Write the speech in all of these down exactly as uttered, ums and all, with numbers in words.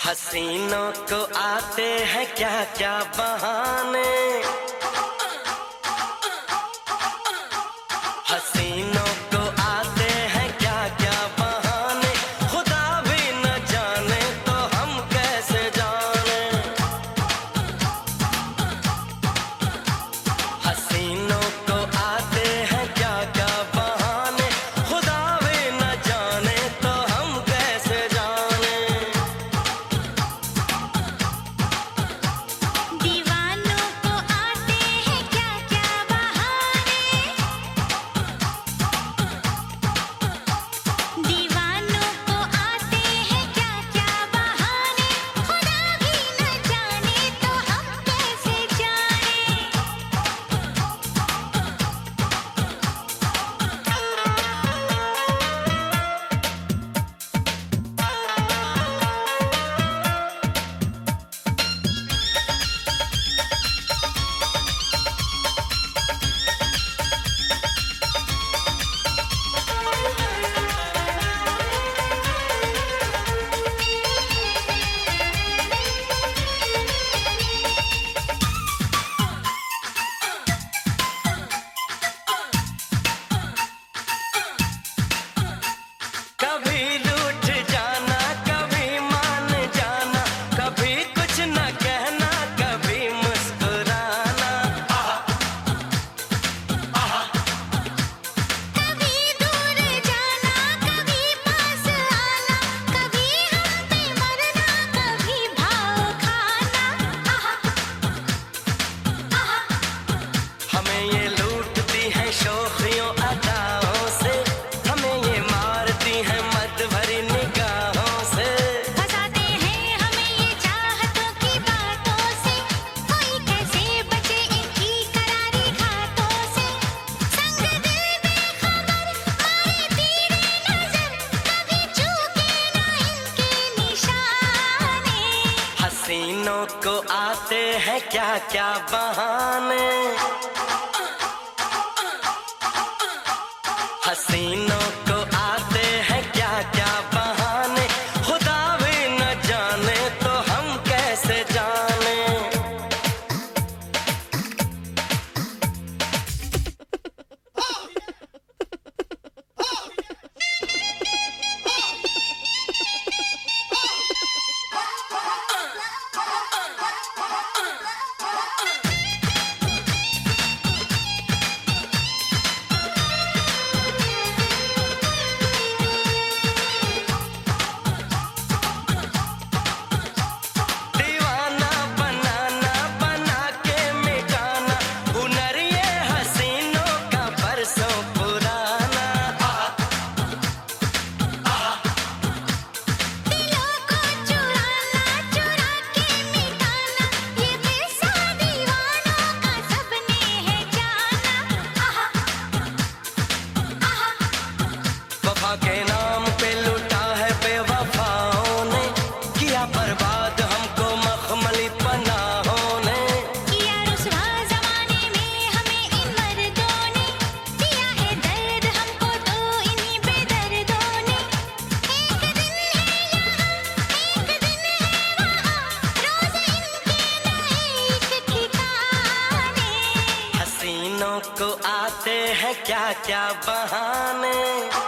हसीनों को आते हैं क्या क्या बहाने, हसीनों को आते हैं क्या क्या बहाने, खुदा भी न जाने तो हम कैसे जाने। हसीनों को आते हैं क्या क्या बहाने, खुदा भी न जाने तो हम कैसे जाने। दीवानों को आते हैं क्या क्या बहाने, दीवानों को आते हैं क्या क्या बहाने, खुदा भी न जाने तो हम कैसे जाने। कभी रूठ जाना, कभी मान जाना, कभी कुछ न कहना, कभी मुस्कुराना। कभी दूर जाना, कभी पास आना, कभी हम पे मरना, कभी भाव खाना। हमें ये लूटती है शोखियों अदाओं से, हमें ये मारती है मद भरी निगाहों से। फंसाते हैं हमें ये चाहतों की बातों से, कोई कैसे बचे इनकी करारी घातों से। संग दिल बेखबर मारे तीरे नजर, कभी चूके ना इनके निशाने। हसीनों को आते हैं क्या क्या बहाने, हसीनों को आते हैं क्या क्या बहाने, खुदा भी न जाने तो हम कैसे जाने। दीवाना बनाना, बना के मिटाना, हुनर ये हसीनों का बरसों पुराना। दिलों को चुराना, चुरा के मिटाना, ये किस्सा दीवानों का सबने है जाना। वफा के नाम पे लूटा है बेवफाओं ने, किया बर्बाद हमको मखमली पनाहों ने। किया रुसवा ज़माने में हमें इन मर्दों ने, दिया है दर्द हमको तो इन्हीं बेदर्दों ने। एक दिन है यहाँ, एक दिन है वहाँ, रोज़ इनके नए एक ठिकाने। हसीनों को आते हैं क्या क्या बहाने,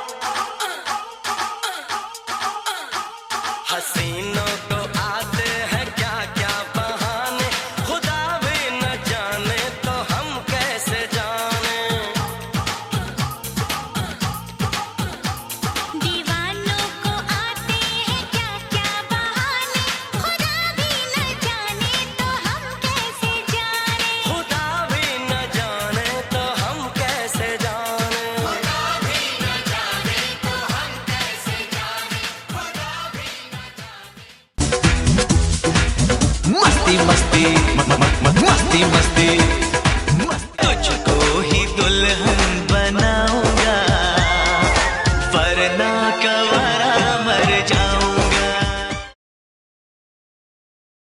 हसीनों को आते हैं क्या क्या बहाने, खुदा भी न जाने तो हम कैसे जाने। दीवानों को आते हैं क्या क्या बहाने, खुदा भी न जाने तो हम कैसे जाने। खुदा भी न जाने तो हम कैसे जाने। मस्ती मस्ती म- म- म- मस्ती मस्ती